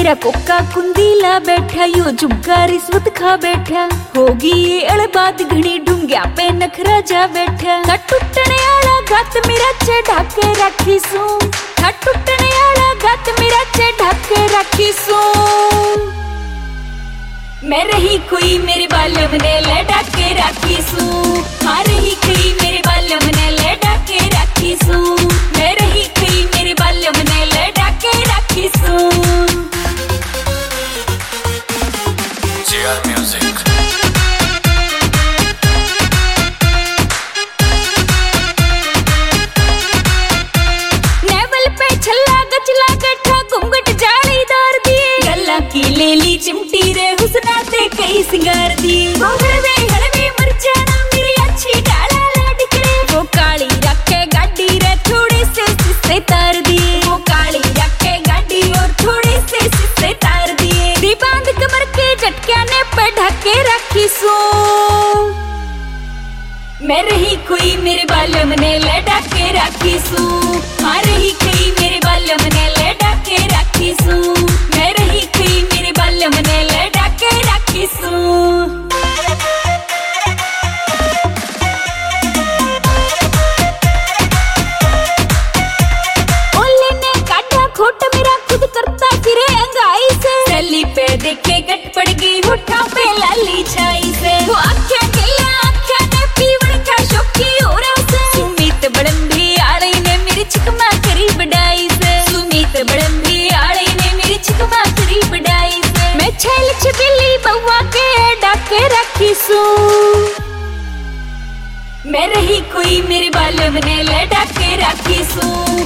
मेरा कोका कुंदीला बैठा, यो झुमका रिश्वत खा बैठा, होगी ये अड़बाद घनी ढूंग्या पे नखरा जा बैठा। था टूटने आला गत मेरा चढ़ा के रखी सू, था टूटने आला गत मेरा चढ़ा के रखी सू। मैं रही कोई मेरे बालम ने लड़ा के रखी सू, हाँ रही कोई मेरे बालम ने लड़ा के रखी सू, मैं रही कोई मेरे बालम ने लड़ा के रखी सू। JR Music। नेवल पे छल्ला गचला गठा घूंघट जालीदार दिए, गल्ला की लेली चिमटी रे हुस्ना ते कई सिंगार दिए। हड़वे मर जाना मेरी अच्छी डाला लाडिक रे, वो काली रखे गाड़ी रे थोड़े से सिस्से तार दिए, वो काली रखे गाड़ी और थोड़े से सिस्से तार दिए। दी बांध कमर के झटकिया ने पे ढके रखी सू, मैं रही कोई मेरे बालम ने लड़ा के रखी सू, हाँ रही कोई मेरे बालम ने लड़ा के रखी सू, मैं रही कोई मेरे बालम ने लड़ा के रखी सू। ओले ने काटा खोट मेरा खुद करता फिरे अंगाई से, सली पे देखे गट पड़ गई होठों पे लाली छाई से, वो आँखें गिला आँखें ने पीवड़ का शौकी हो रहा से। सुमित बड़ंभी आड़ी ने मेरी चिकमा करी बढ़ाई से, सुमित बड़ंभी आड़ी ने मेरी चिकमा करी बढ़ाई से। मैं छैल छबिली बउआ के डाके रखी सू, मैं रही कोई मेरे बालम ने लड़ा के रखी सू।